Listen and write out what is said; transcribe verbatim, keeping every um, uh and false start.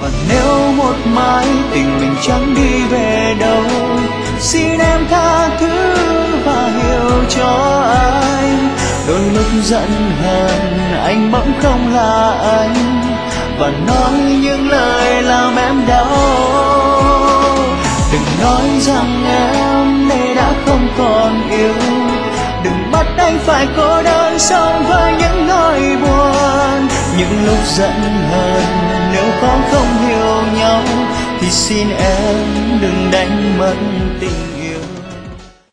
Và nếu một mai tình mình chẳng đi về đâu, xin em tha thứ và hiểu cho anh. Đôi lúc giận hờn anh bỗng không là anh, và nói những lời làm em đau. Đừng nói rằng em nay đã không còn yêu, đừng bắt anh phải cô đơn sống với những nỗi buồn. Những lúc giận hờn nếu có không hiểu nhau, thì xin em đừng đánh mất tình.